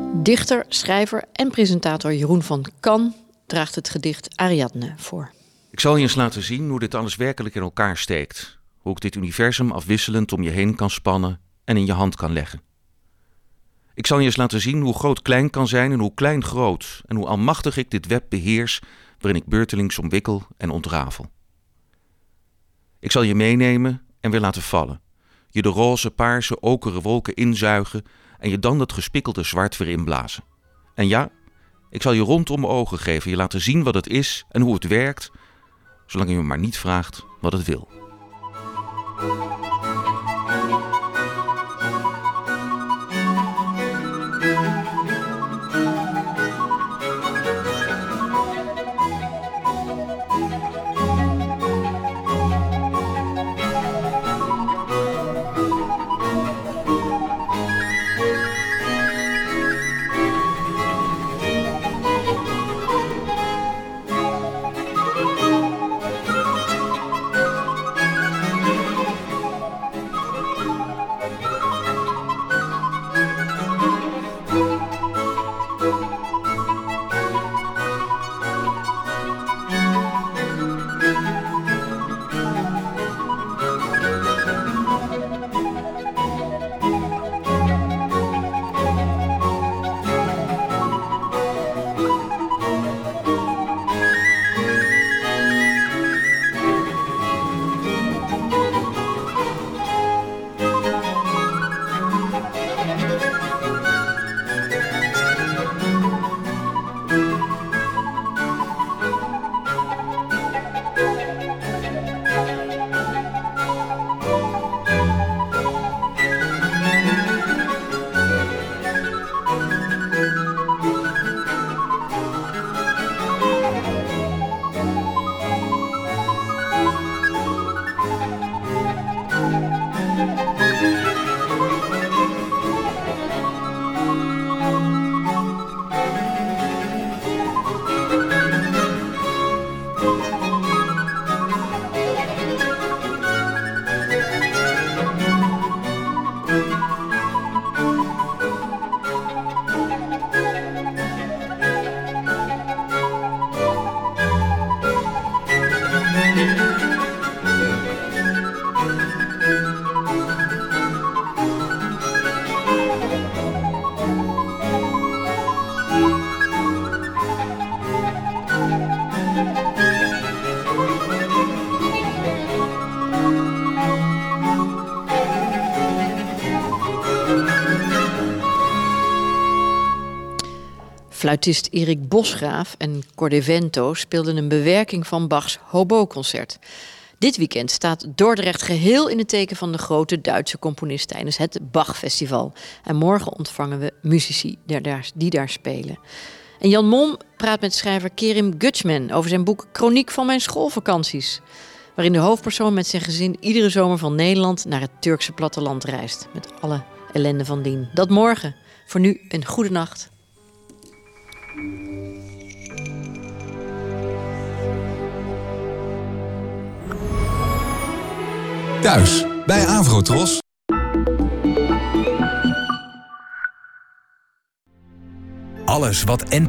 Dichter, schrijver en presentator Jeroen van Kan draagt het gedicht Ariadne voor. Ik zal je eens laten zien hoe dit alles werkelijk in elkaar steekt. Hoe ik dit universum afwisselend om je heen kan spannen en in je hand kan leggen. Ik zal je eens laten zien hoe groot klein kan zijn en hoe klein groot. En hoe almachtig ik dit web beheers waarin ik beurtelings omwikkel en ontrafel. Ik zal je meenemen en weer laten vallen. Je de roze, paarse, okere wolken inzuigen en je dan dat gespikkelde zwart weer inblazen. En ja, ik zal je rondom ogen geven, je laten zien wat het is en hoe het werkt, zolang je me maar niet vraagt wat het wil. Fluitist Erik Bosgraaf en Cordevento speelden een bewerking van Bachs Hobo-concert. Dit weekend staat Dordrecht geheel in het teken van de grote Duitse componist tijdens het Bach-festival. En morgen ontvangen we muzici die daar spelen. En Jan Mom praat met schrijver Kerim Göçmen over zijn boek Chroniek van mijn schoolvakanties, waarin de hoofdpersoon met zijn gezin iedere zomer van Nederland naar het Turkse platteland reist. Met alle ellende van dien. Dat morgen. Voor nu een goede nacht. Thuis bij Avrotros. Alles wat